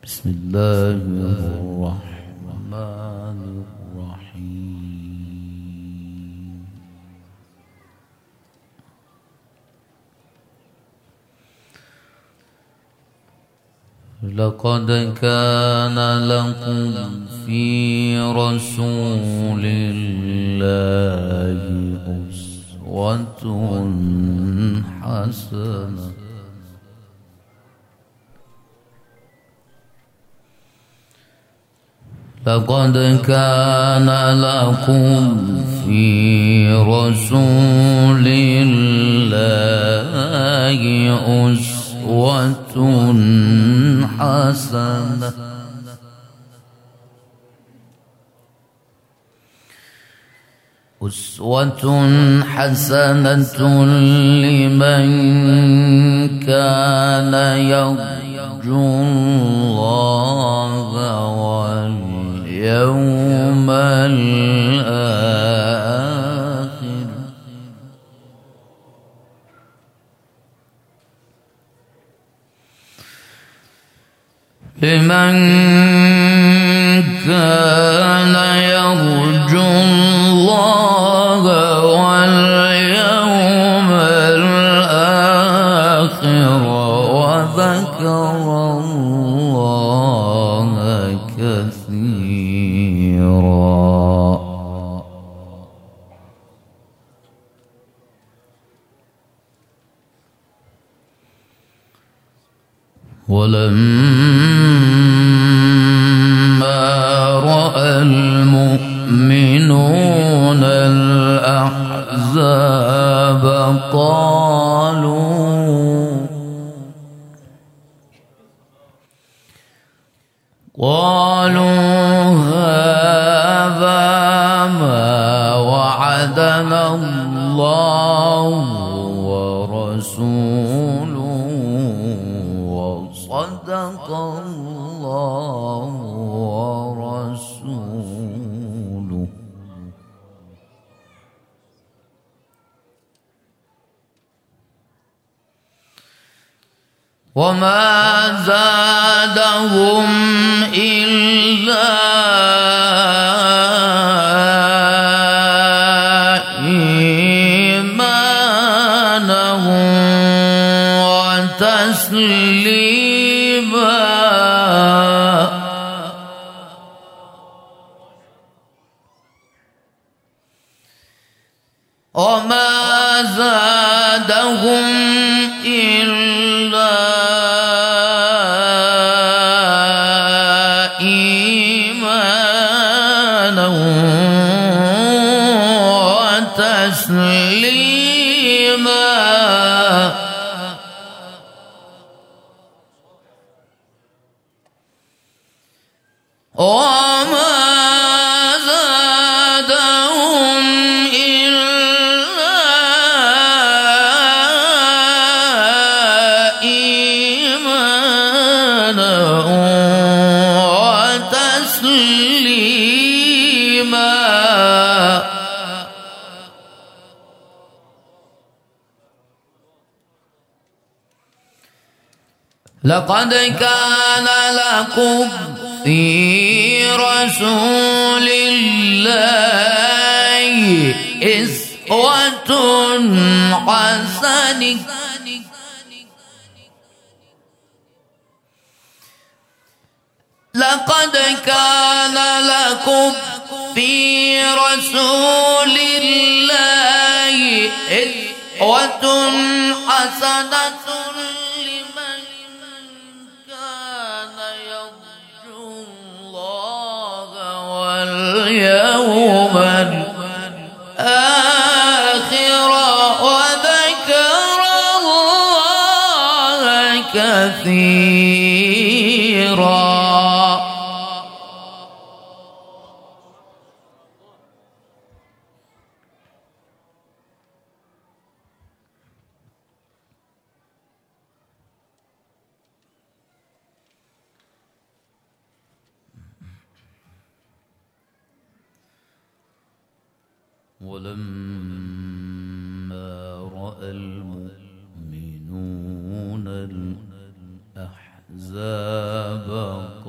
بسم الله الرحمن الرحيم. لقد كان لكم في رسول الله أسوة حسنة لقد كان لكم في رسول الله أسوة حسنة لمن كان يرجو الله واليوم الآخر لمن كان يرجو الله واليوم الآخر وذكر الله كثيرا. ولما رأى المؤمنون الأحزاب قالوا هذا ما وعدنا الله ورسوله وصدق الله ورسوله. وما زادهم إلا إيمانا وتسليما. وما زادهم إلا إيمانا وتسليما. وما زادهم إلا إيمانا وتسليما. لقد كان لكم في رسول الله أسوة حسنة لقد كان لكم في رسول الله أسوة حسنة لمن كان يرجو الله واليوم الآخر وذكر الله كثيرا. ولما رأى المؤمنون الأحزاب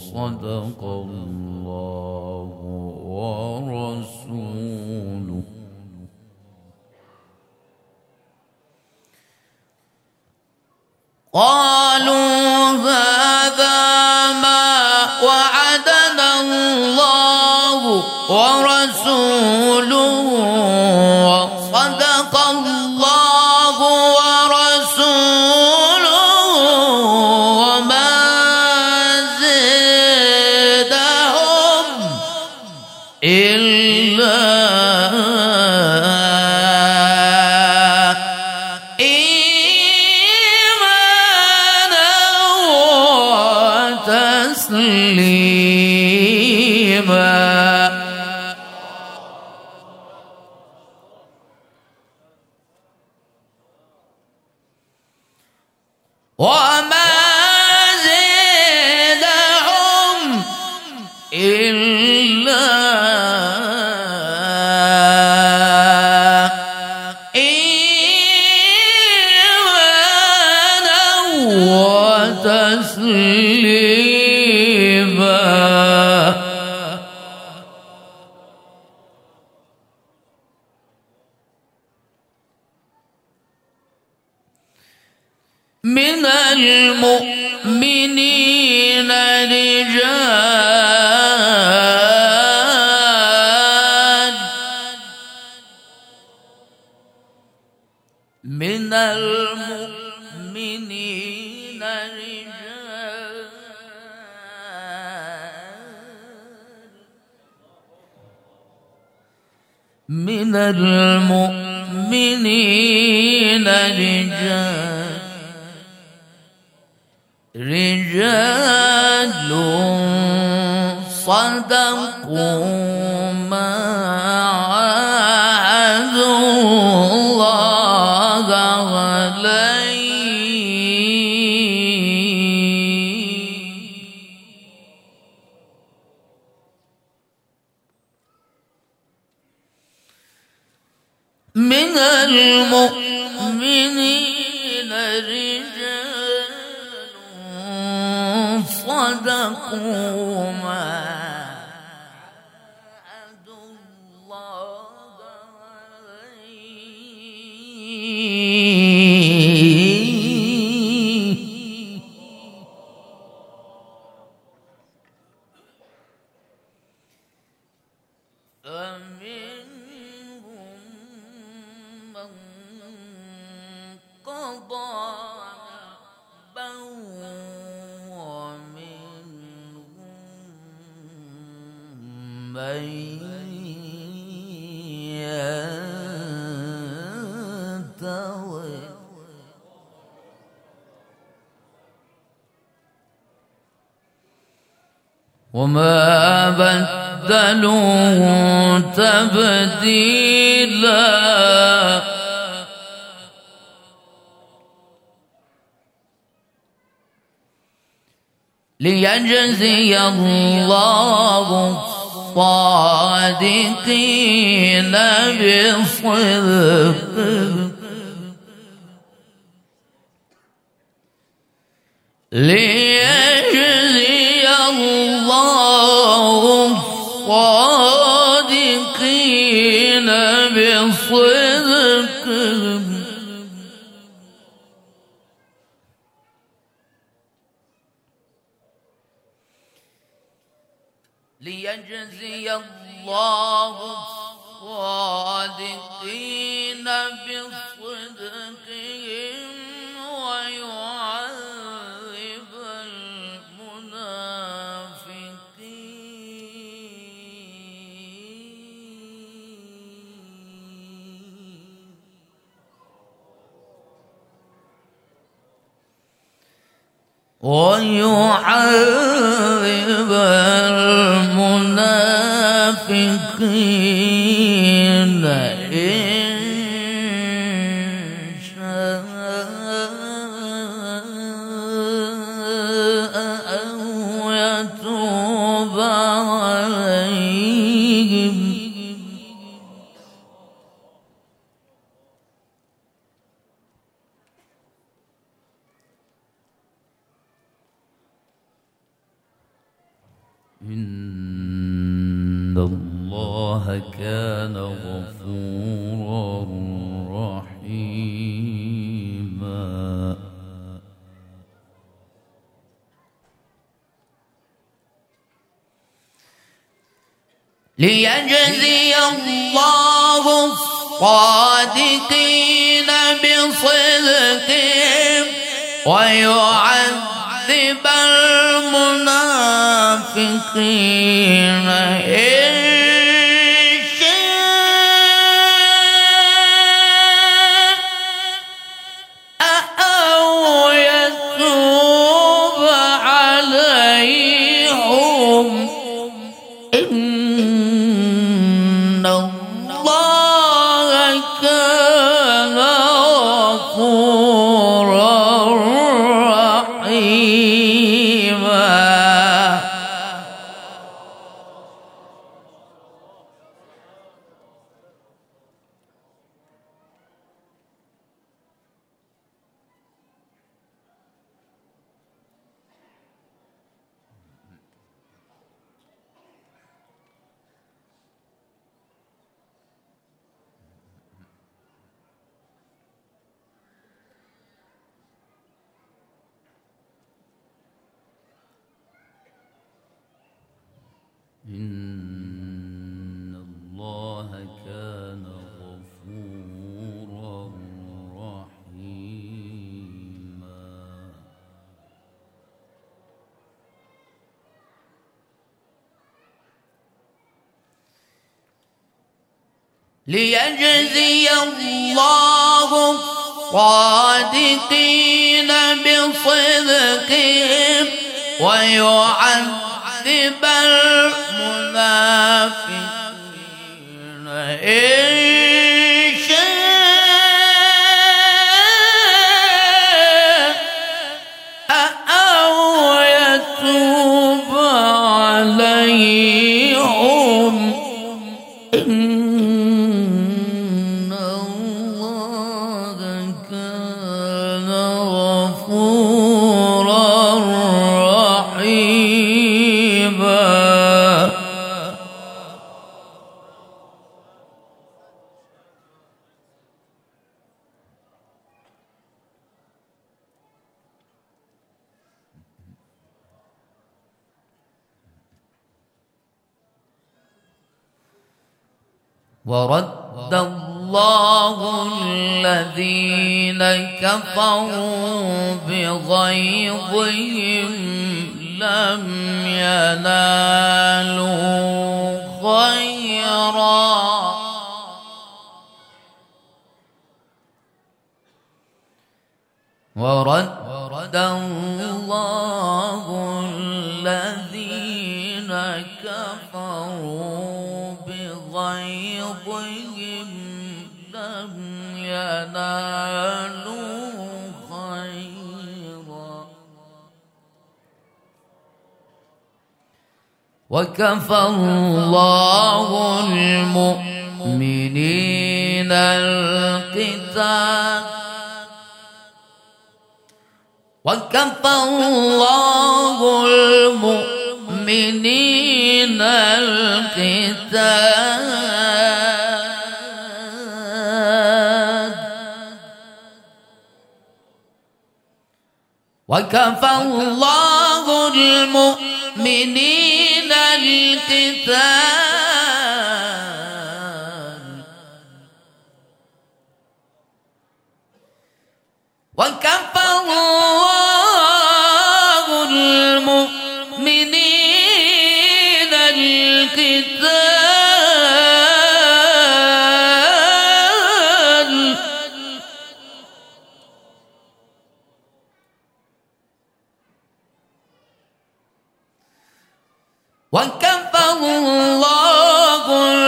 صدق الله ورسوله. قالوا هذا ما وعدنا الله ورسوله وصدق الله ورسوله وما زادهم إلا وما زادهم إلا إيمانا وتسليما. من المؤمنين رجال من المؤمنين رجال من المؤمنين رجال صدقوا ما عاهدوا الله عليه. من المؤمنين رجال صدقوا ما عاهدوا الله عليه. فمنهم من قضى من ينتظر وما بدلوا تبديلا. ليجزي الله الصادقين بصدق ليجزي الله الصادقين بصدقهم ليجزي الله الصادقين بصدقهم ويعذب المنافقين ويعذب المنافقين إن شاء أو يتوب عليهم إن الله كان غفورا رحيما ليجزي الله الصادقين بصدقهم ويعذب المنافقين إن شاء أو يتوب عليهم إن الله كان غفورا رحيما إن الله كان غفورا رحيما ليجزي الله الصادقين بصدقهم ويعذب المنافقين إن شاء أو يتوب عليهم إن الله كان غفورا رحيما ورد الله الذين كفروا بغيظهم لم ينالوا خيرا ورد الله الذين كفروا بغيظهم لم ينالوا خيرا وكفى الله المؤمنين القتال وكفى الله المؤمنين القتال وكفى الله المؤمنين القتال وكفى الله المؤمنين القتال وكفى الله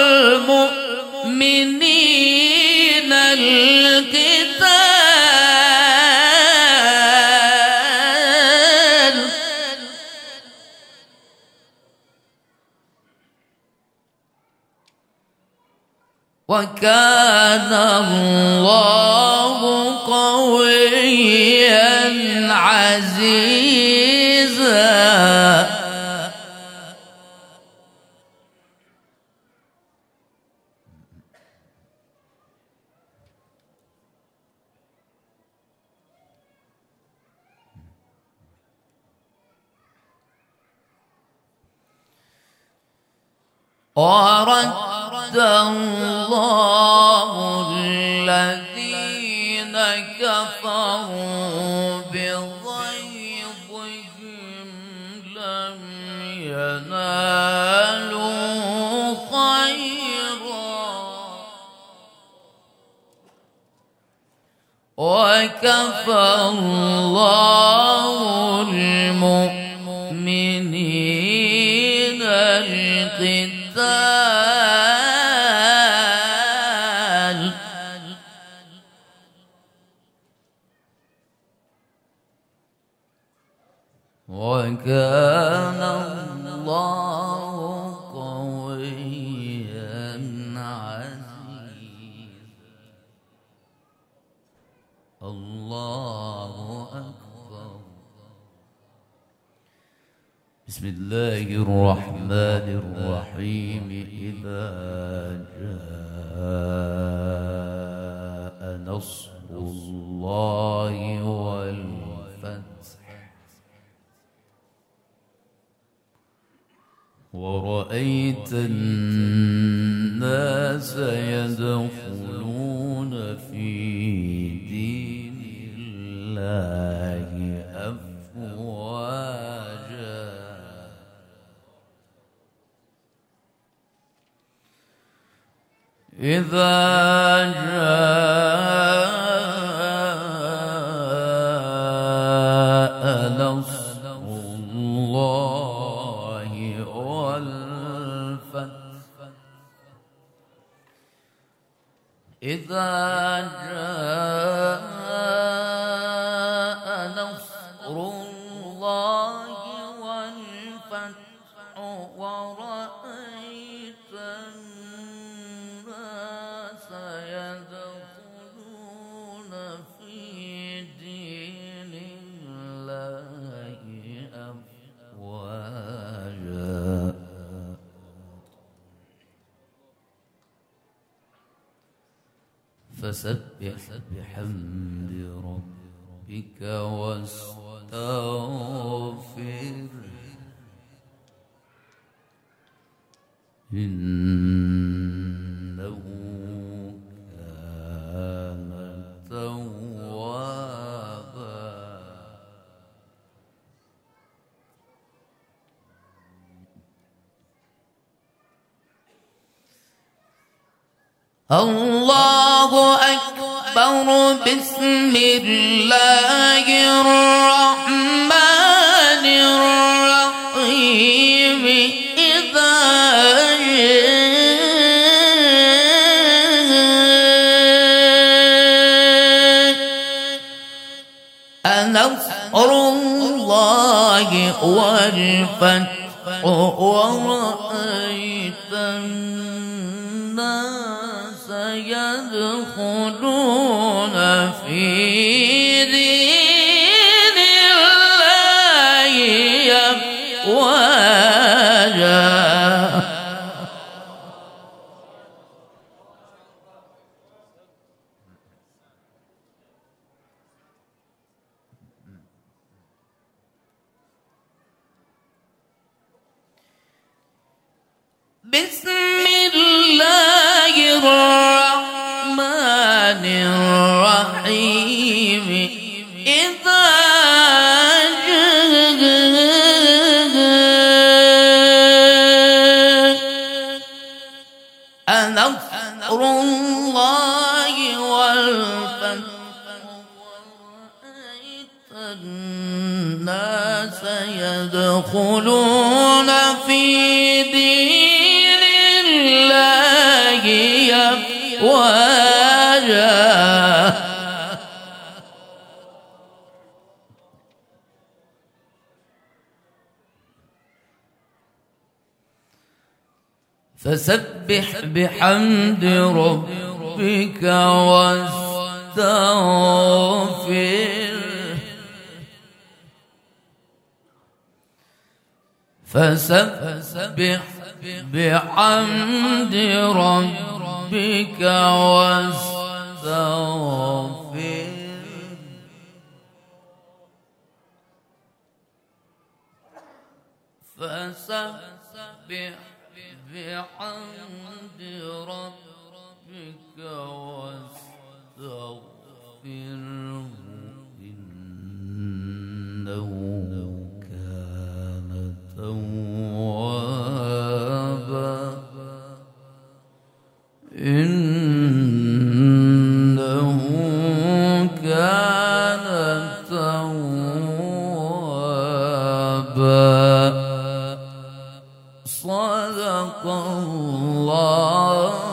المؤمنين القتال وكان الله قويا عزيزا ورد الله الذين كفروا بغيظهم لم ينالوا خيرا وكفى الله المؤمنين القتال وكان الله قويا عزيزا. الله أكبر. بسم الله الرحمن الرحيم. إذا جاء نصر الله والفتح ورأيت الناس يدخلون في دين الله أفواجا إذا جاء نصر الله والفتح إذا جاء نصر الله والفتح ورأيت الناس يدخلون في دين الله أفواجا فسبح بحمد ربك واستغفر إنه كان توابا. الله أكبر. بسم الله الرحمن الرحيم. إذا جاء نصر الله والفتح ورأيت الناس يدخلون في دين الله أفواجا بسم الله الرحمن الرحيم. إذا جاء نصر الله والفتح ورأيت الناس يدخلون في دين الله أفواجا فسبح بحمد ربك واستغفر فسبح بحمد ربك واستغفر فسبح بحمد ربك واستغفره إنه كان توابا إنه كان توابا صدق الله